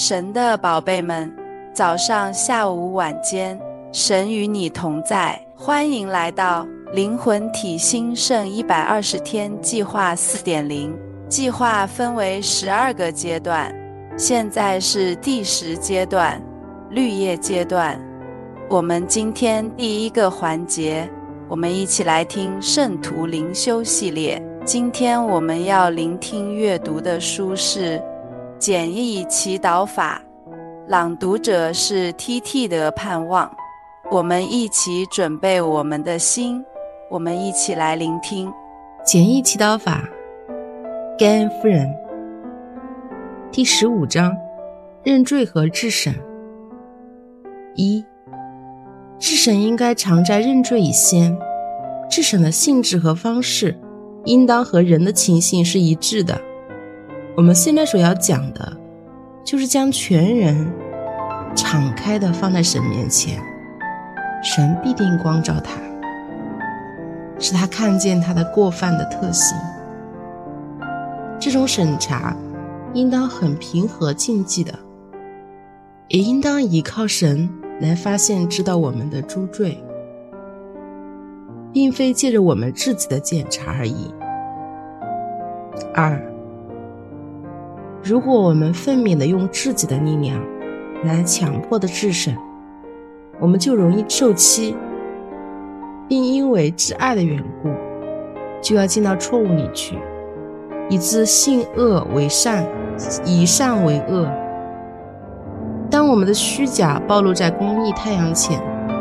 神的宝贝们，早上、下午、晚间，神与你同在。欢迎来到灵魂体兴盛120天计划 4.0。计划分为12个阶段，现在是第10阶段，绿叶阶段。我们今天第一个环节，我们一起来听圣徒灵修系列。今天我们要聆听阅读的书是简易祈祷法，朗读者是 TT 的盼望。我们一起准备我们的心，我们一起来聆听简易祈祷法。盖恩夫人第15章，认罪和治审。1. 治审应该常在认罪以先，治审的性质和方式应当和人的情形是一致的。我们现在所要讲的就是将全人敞开的放在神面前，神必定光照他，使他看见他的过犯的特性。这种审查应当很平和禁忌的，也应当依靠神来发现知道我们的诸罪，并非借着我们自己的检查而已。2. 如果我们奋勉地用自己的力量来强迫的治审，我们就容易受欺，并因为挚爱的缘故，就要进到错误里去，以致信恶为善，以善为恶。当我们的虚假暴露在公义太阳前，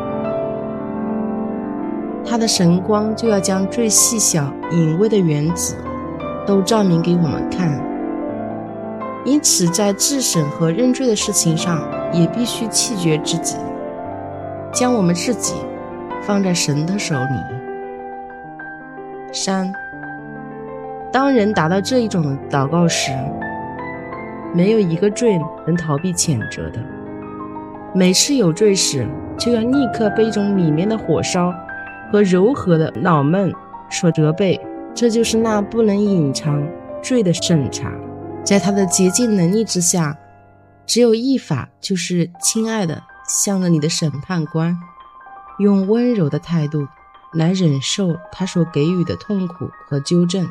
它的神光就要将最细小隐微的原子都照明给我们看。因此在治审和认罪的事情上也必须弃绝自己，将我们自己放在神的手里。3. 当人达到这一种祷告时，没有一个罪能逃避谴责的。每次有罪时，就要立刻被一种里面的火烧和柔和的恼闷所责备，这就是那不能隐藏罪的审查。在他的洁净能力之下，只有一法，就是亲爱的向着你的审判官，用温柔的态度来忍受他所给予的痛苦和纠正。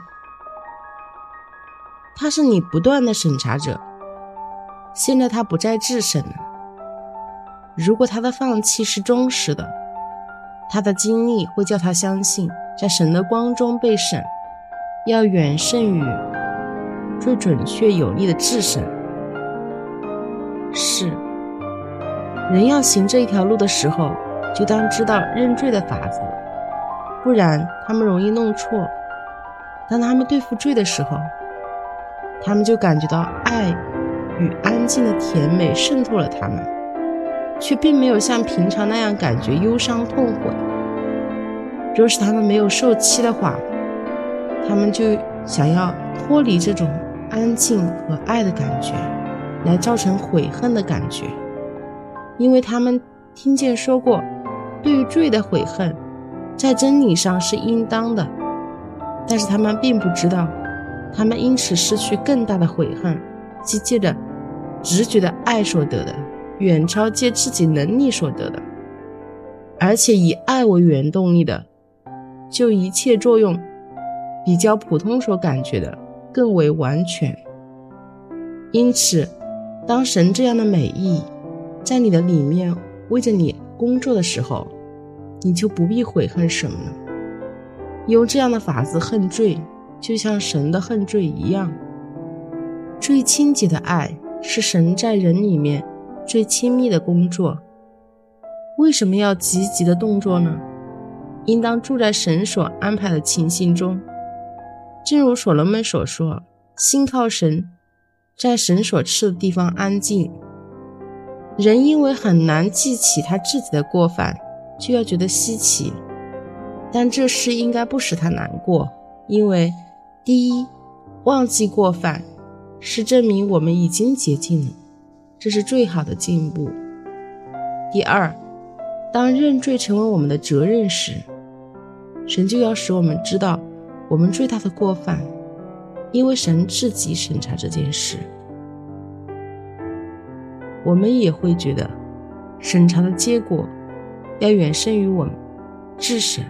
他是你不断的审查者，现在他不再治审了。如果他的放弃是忠实的，他的经历会叫他相信，在神的光中被审，要远胜于最准确有力的治审。4. 人要行这一条路的时候，就当知道认罪的法则，不然他们容易弄错。当他们对付罪的时候，他们就感觉到爱与安静的甜美渗透了他们，却并没有像平常那样感觉忧伤痛悔。若是他们没有受欺的话，他们就想要脱离这种安静和爱的感觉，来造成悔恨的感觉，因为他们听见说过，对于罪的悔恨在真理上是应当的，但是他们并不知道，他们因此失去更大的悔恨，即借着直觉的爱所得的，远超借自己能力所得的。而且以爱为原动力的，就一切作用比较普通所感觉的更为完全。因此当神这样的美意在你的里面为着你工作的时候，你就不必悔恨什么了。用这样的法子恨罪，就像神的恨罪一样。最清洁的爱是神在人里面最亲密的工作。为什么要积极的动作呢？应当住在神所安排的情形中。正如所罗门所说，信靠神，在神所赐的地方安静。人因为很难记起他自己的过犯，就要觉得稀奇，但这事应该不使他难过，因为第一，忘记过犯是证明我们已经洁净了，这是最好的进步。第二，当认罪成为我们的责任时，神就要使我们知道我们最大的过犯，因为神自己审查这件事。 我们也会觉得审查的结果要远胜于我们自审。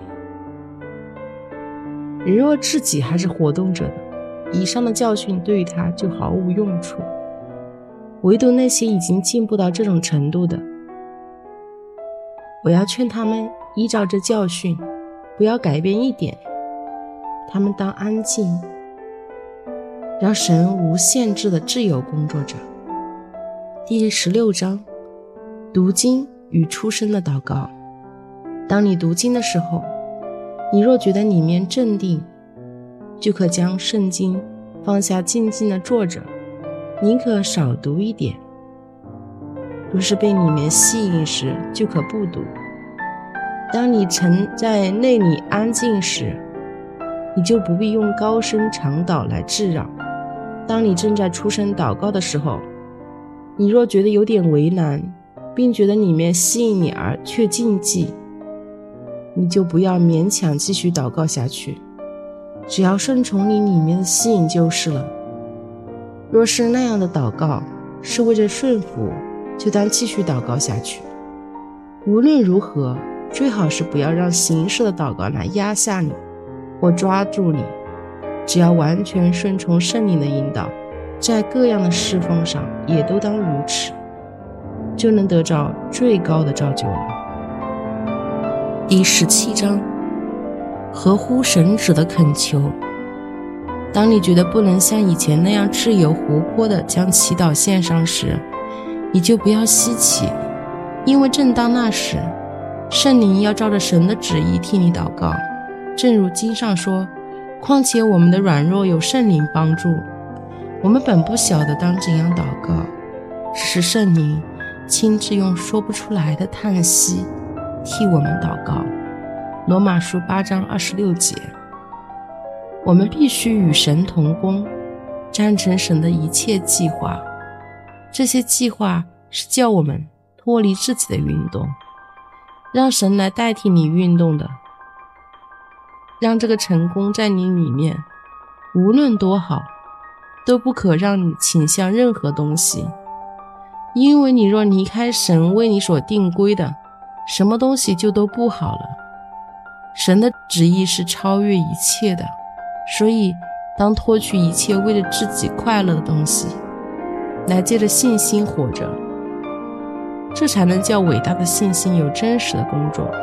人若自己还是活动着的，以上的教训对于他就毫无用处。唯独那些已经进步到这种程度的，我要劝他们依照这教训，不要改变一点。他们当安静，让神无限制的自由工作着。第16章，读经与出声的祷告。当你读经的时候，你若觉得里面镇定，就可将圣经放下，静静地坐着，宁可少读一点。若是被里面吸引时，就可不读。当你曾在内里安静时，你就不必用高声长祷来自扰。当你正在出声祷告的时候，你若觉得有点为难，并觉得里面吸引你而却禁忌，你就不要勉强继续祷告下去，只要顺从你里面的吸引就是了。若是那样的祷告是为着顺服，就当继续祷告下去。无论如何，最好是不要让形式的祷告来压下你或抓住你，只要完全顺从圣灵的引导，在各样的侍奉上也都当如此，就能得着最高的造就了。第17章，合乎神旨的恳求。当你觉得不能像以前那样自由活泼地将祈祷献上时，你就不要稀奇，因为正当那时，圣灵要照着神的旨意替你祷告。正如经上说，况且我们的软弱有圣灵帮助，我们本不晓得当怎样祷告，只是圣灵亲自用说不出来的叹息替我们祷告。罗马书8章26节。我们必须与神同工，赞成神的一切计划。这些计划是叫我们脱离自己的运动，让神来代替你运动的，让这个成功在你里面，无论多好，都不可让你倾向任何东西。因为你若离开神为你所定规的，什么东西就都不好了。神的旨意是超越一切的，所以当脱去一切为了自己快乐的东西，来借着信心活着，这才能叫伟大的信心有真实的工作。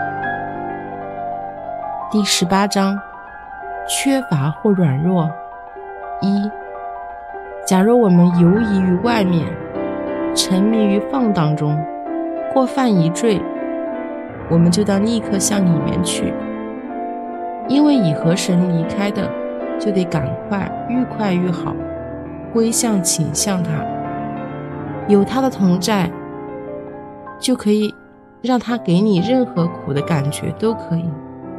第18章，缺乏或软弱。1. 假如我们游移于外面，沉迷于放荡中，或犯一罪，我们就当立刻向里面去，因为已和神离开的，就得赶快，愈快愈好，归向倾向他。有他的同在，就可以让他给你任何苦的感觉都可以。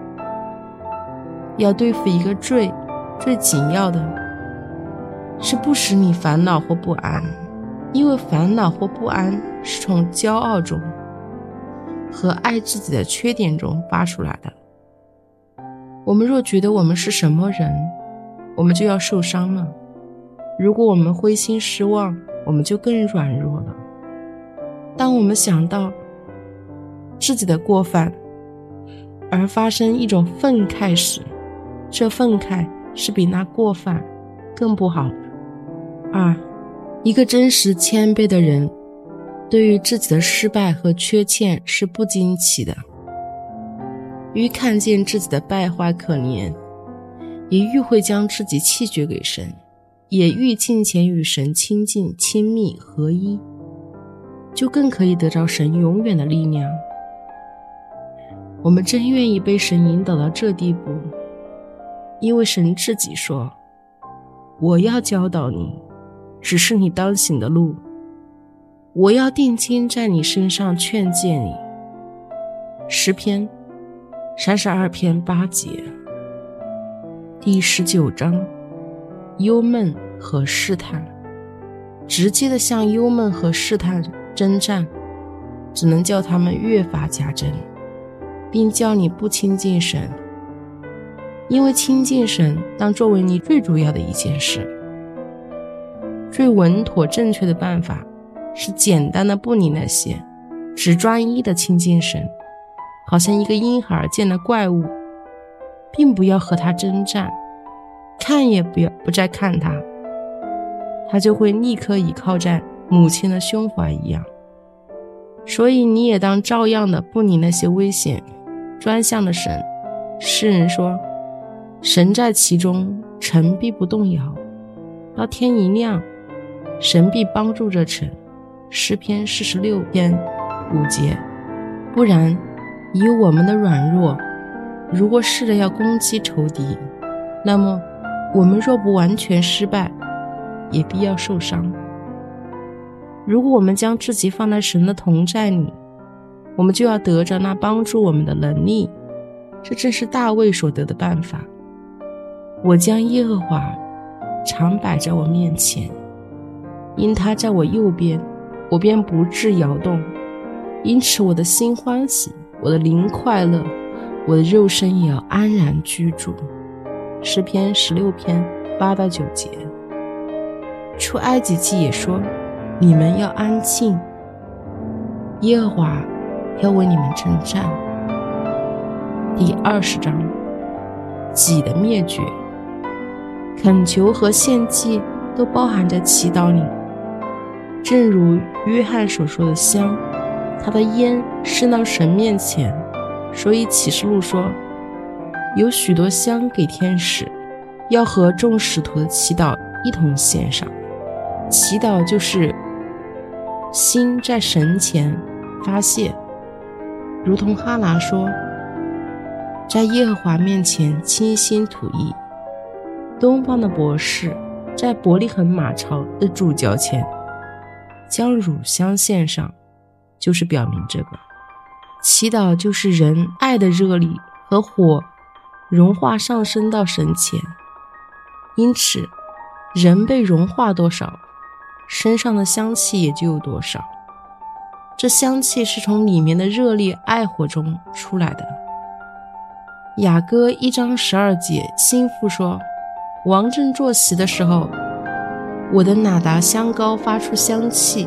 要对付一个罪，最紧要的是不使你烦恼或不安，因为烦恼或不安是从骄傲中和爱自己的缺点中发出来的。我们若觉得我们是什么人，我们就要受伤了。如果我们灰心失望，我们就更软弱了。当我们想到自己的过犯而发生一种愤慨时，这愤慨是比那过犯更不好的。2. 一个真实谦卑的人，对于自己的失败和缺欠是不惊奇的，愈看见自己的败坏可怜，也愈会将自己弃绝给神，也愈敬虔与神亲近亲密合一，就更可以得着神永远的力量。我们真愿意被神引导到这地步，因为神自己说，我要教导你，只是你当行的路，我要定睛在你身上劝诫你。诗篇32篇8节。第19章，忧闷和试探。直接的向忧闷和试探征战，只能叫他们越发加增，并叫你不亲近神。因为亲近神当作为你最主要的一件事。最稳妥正确的办法是简单的不理那些，只专一的亲近神，好像一个婴孩见了怪物，并不要和他征战，看也不再看他，他就会立刻倚靠在母亲的胸怀一样。所以你也当照样的不理那些危险，专向了神。诗人说，神在其中，城必不动摇，到天一亮，神必帮助着城。诗篇46篇5节。不然，以我们的软弱，如果试着要攻击仇敌，那么我们若不完全失败，也必要受伤。如果我们将自己放在神的同在里，我们就要得着那帮助我们的能力。这正是大卫所得的办法。我将耶和华常摆在我面前，因他在我右边，我便不致摇动。因此我的心欢喜，我的灵快乐，我的肉身也要安然居住。诗篇16篇8到9节。出埃及记也说，你们要安静，耶和华要为你们征战。第20章，己的灭绝。恳求和献祭都包含在祈祷里，正如约翰所说的香，他的烟升到神面前，所以启示录说，有许多香给天使，要和众使徒的祈祷一同献上。祈祷就是心在神前发泄，如同哈拿说，在耶和华面前倾心吐意。东方的博士在伯利恒马槽的主脚前将乳香献上，就是表明这个。祈祷就是人爱的热力和火融化上升到神前，因此人被融化多少，身上的香气也就有多少。这香气是从里面的热烈爱火中出来的。雅歌1章12节，心腹说，王正坐席的时候，我的哪达香膏发出香气。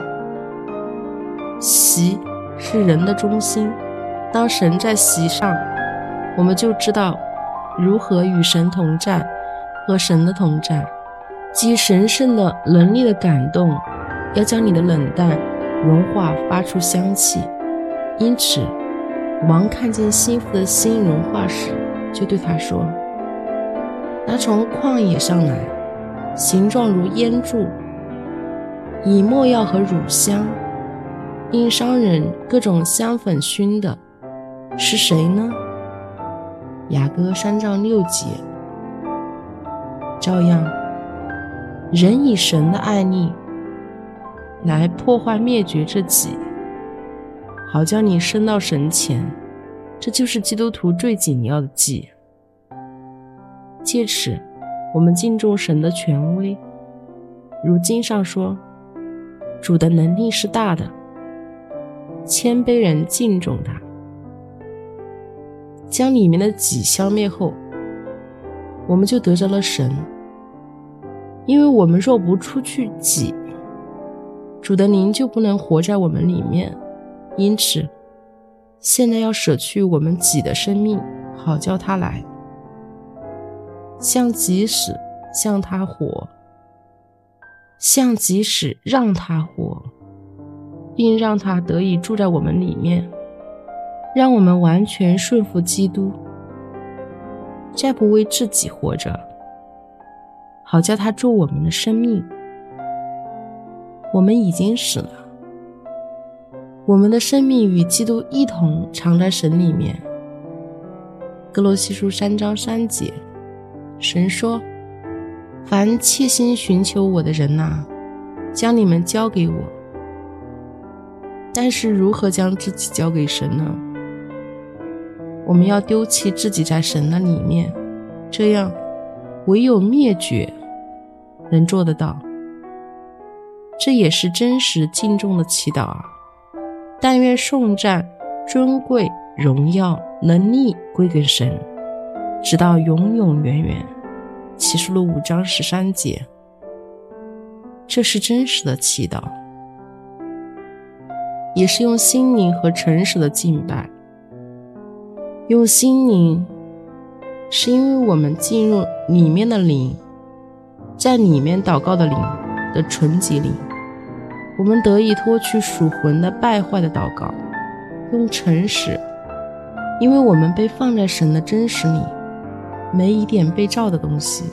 席是人的中心，当神在席上，我们就知道如何与神同在，和神的同在，即神圣的能力的感动，要将你的冷淡融化，发出香气。因此王看见心腹的心融化时，就对他说，他从旷野上来，形状如烟柱，以没药和乳香，因商人各种香粉熏的，是谁呢？雅歌3章6节。照样，人以神的爱力来破坏灭绝这己，好叫你升到神前，这就是基督徒最紧要的祭。借此我们敬重神的权威，如经上说，主的能力是大的，谦卑人敬重他。将里面的己消灭后，我们就得着了神。因为我们若不出去己，主的灵就不能活在我们里面。因此现在要舍去我们己的生命，好叫他来，向己死，向他活，向己死，让他活，并让他得以住在我们里面，让我们完全顺服基督，再不为自己活着，好叫他做我们的生命。我们已经死了，我们的生命与基督一同藏在神里面。歌罗西书3章3节，神说，凡切心寻求我的人啊，将你们交给我。但是如何将自己交给神呢？我们要丢弃自己在神的里面，这样唯有灭绝能做得到。这也是真实敬重的祈祷啊！但愿颂赞、尊贵、荣耀、能力归给神，直到永永远远。启示录5章13节。这是真实的祈祷。 也是用心灵和诚实的敬拜。用心灵是因为我们进入里面的灵，在里面祷告的灵的纯洁灵，我们得以脱去属魂的败坏的祷告。用诚实，因为我们被放在神的真实里，没一点被造的东西。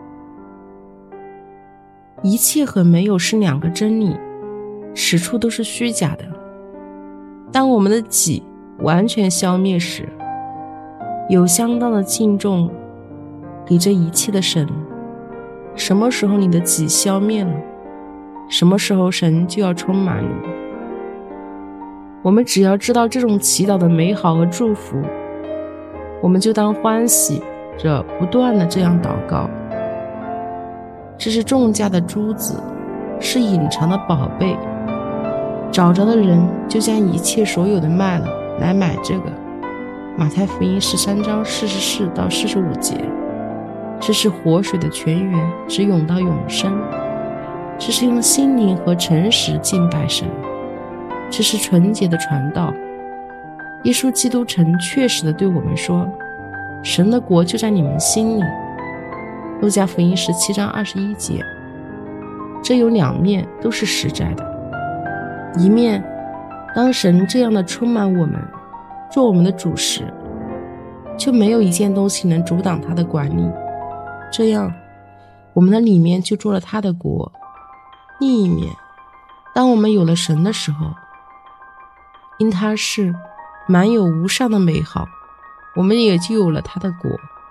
一切和没有是两个真理，此处都是虚假的。当我们的己完全消灭时，有相当的敬重给这一切的神。什么时候你的己消灭了，什么时候神就要充满你。我们只要知道这种祈祷的美好和祝福，我们就当欢喜着不断的这样祷告。这是重价的珠子，是隐藏的宝贝，找着的人就将一切所有的卖了来买这个。马太福音13章44到45节。这是活水的泉源，直涌到永生。这是用心灵和诚实敬拜神，这是纯洁的传道。耶稣基督曾确实地对我们说，神的国就在你们心里。路加福音17章21节。这有两面，都是实在的。一面，当神这样的充满我们，做我们的主时，就没有一件东西能阻挡他的管理，这样我们的里面就做了他的国。另一面，当我们有了神的时候，因他是满有无上的美好，我们也就有了他的国，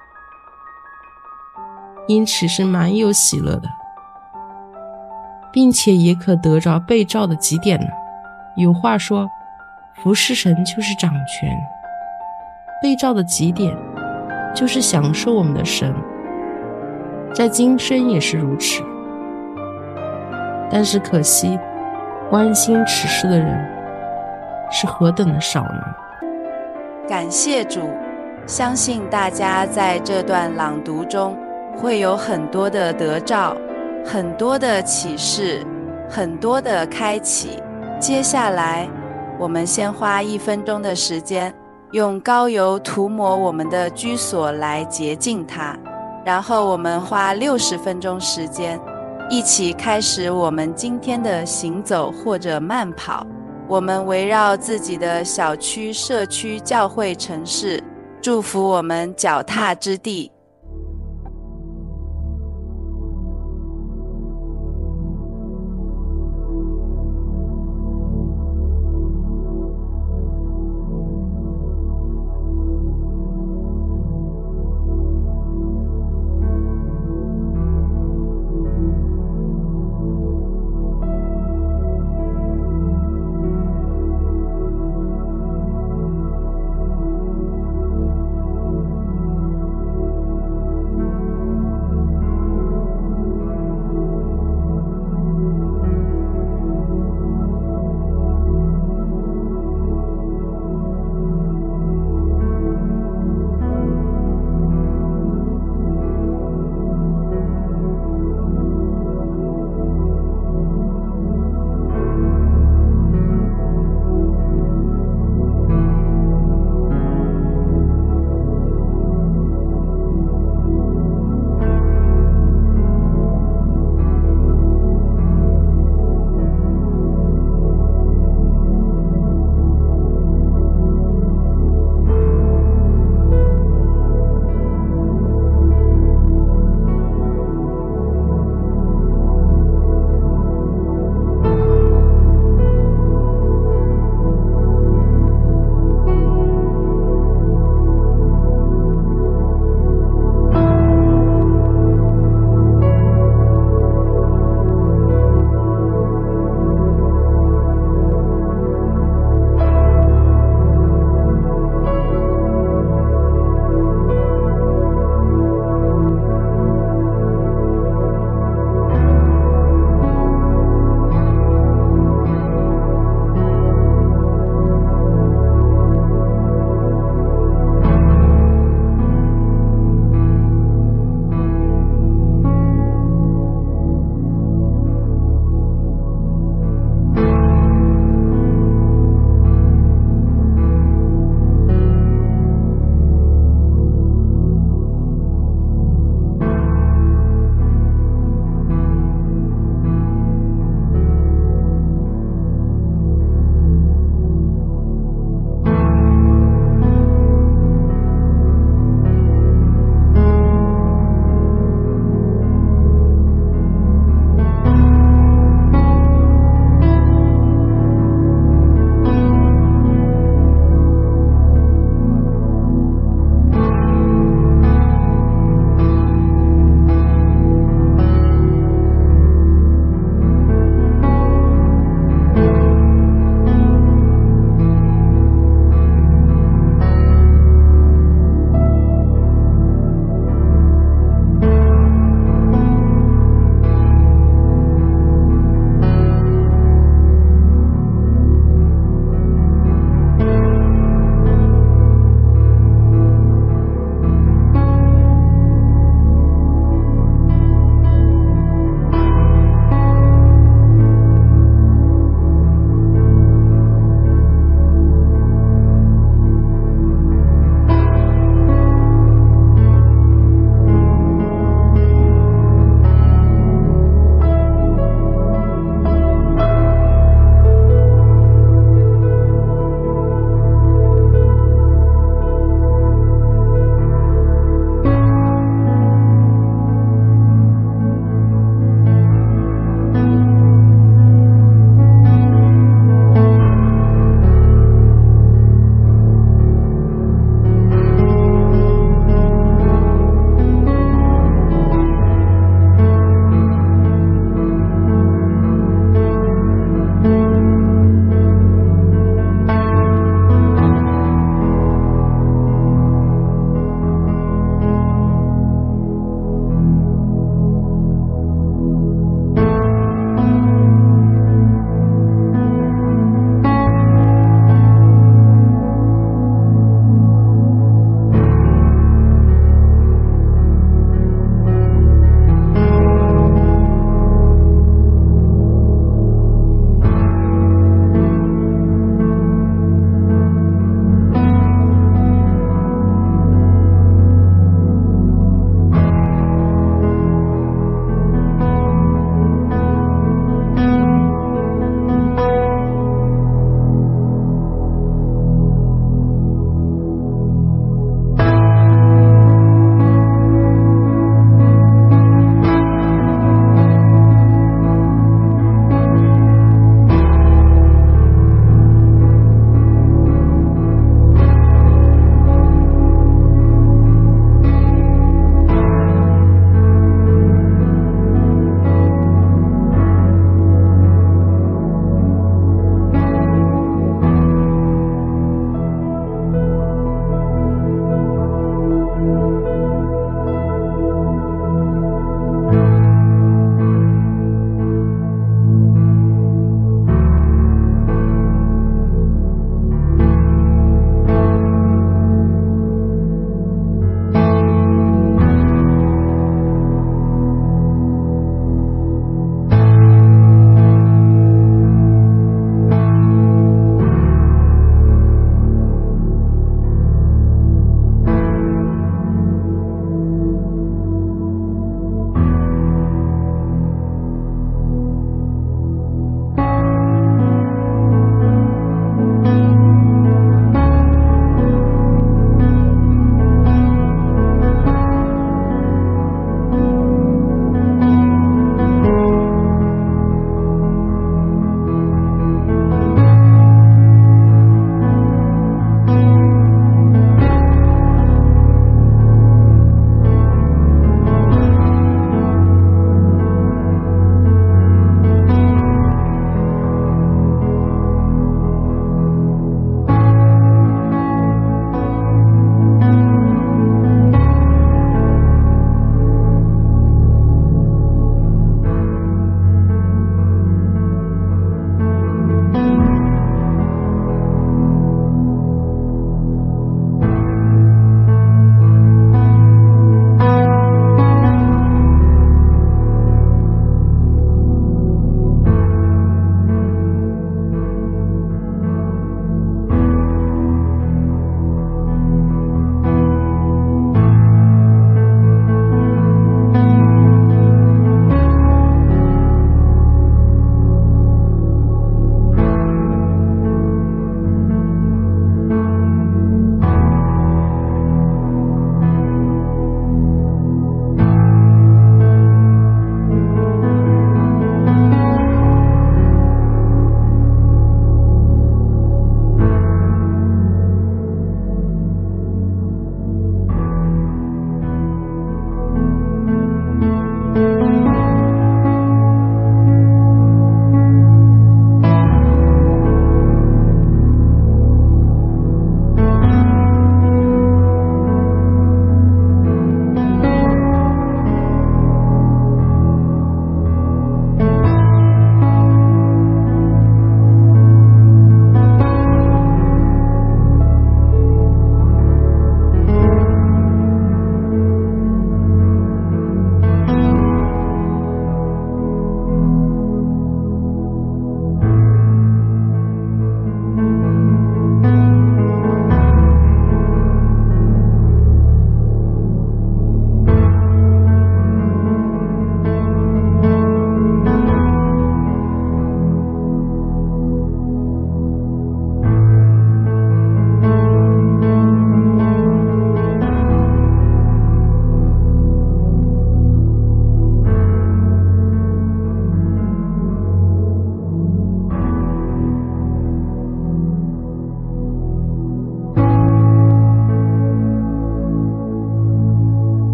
因此是满有喜乐的，并且也可得着被造的极点了。有话说，服侍神就是掌权，被造的极点就是享受我们的神，在今生也是如此。但是可惜，关心此事的人是何等的少呢？ 感谢主，相信大家在这段朗读中会有很多的得照，很多的启示，很多的开启。接下来我们先花1分钟的时间，用膏油涂抹我们的居所来洁净它，然后我们花60分钟时间，一起开始我们今天的行走或者慢跑。我们围绕自己的小区、社区、教会、城市，祝福我们脚踏之地。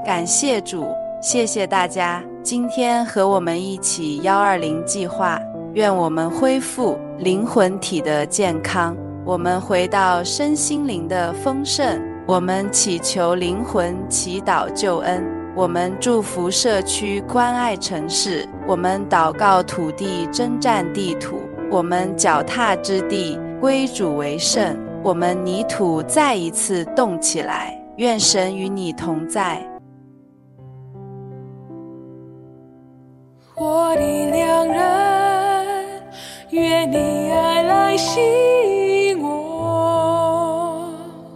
感谢主，谢谢大家今天和我们一起120计划，愿我们恢复灵魂体的健康，我们回到身心灵的丰盛，我们祈求灵魂祈祷救恩，我们祝福社区关爱城市，我们祷告土地征战地土，我们脚踏之地归主为圣，我们泥土再一次动起来，愿神与你同在。 我的良人，愿你爱来吸引我。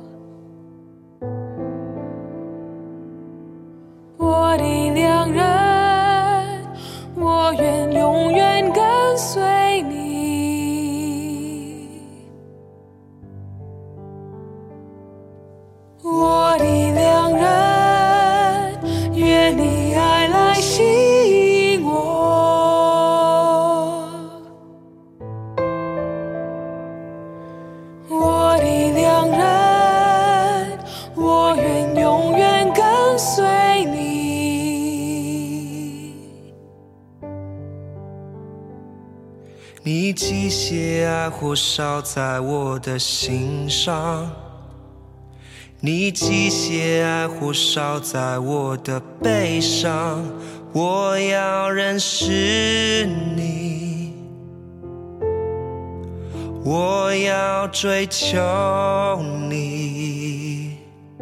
我的良人，我愿永远跟随你。我的良人，愿你爱来吸引我。我的良人，我愿永远跟随你。 你机械爱火烧在我的心上，你机械爱火烧在我的背上，我要认识你，我要追求你。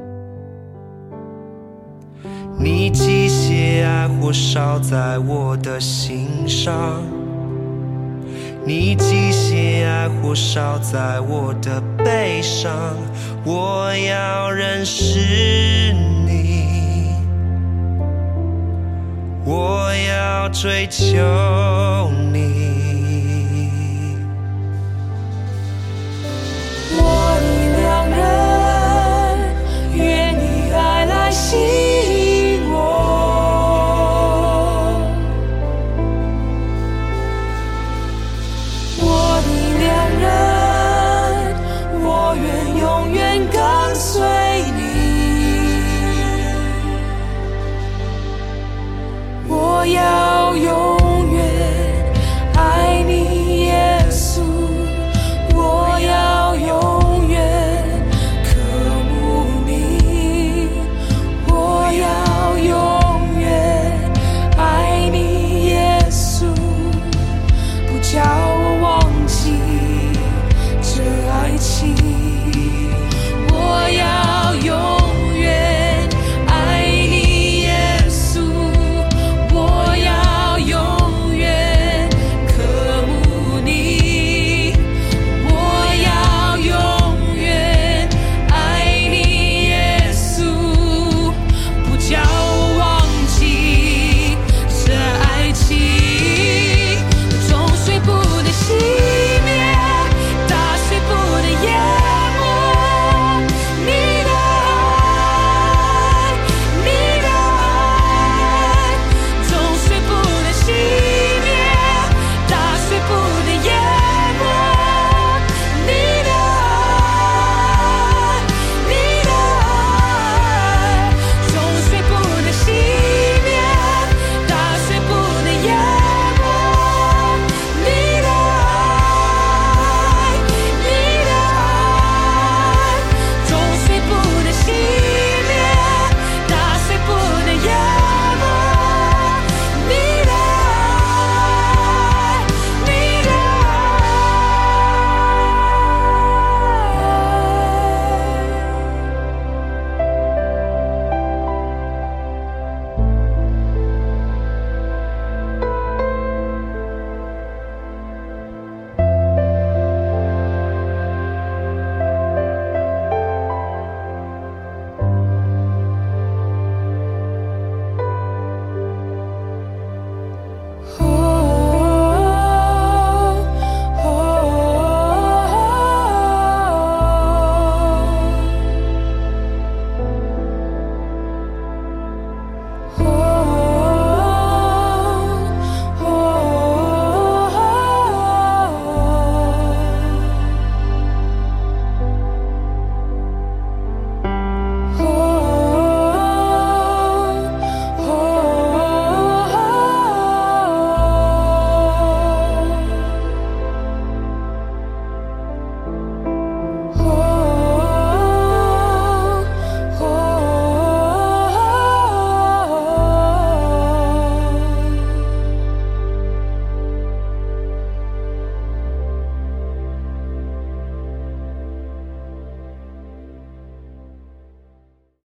你机械爱火烧在我的心上，你机械爱火烧在我的背上，我要认识你，我要追求你。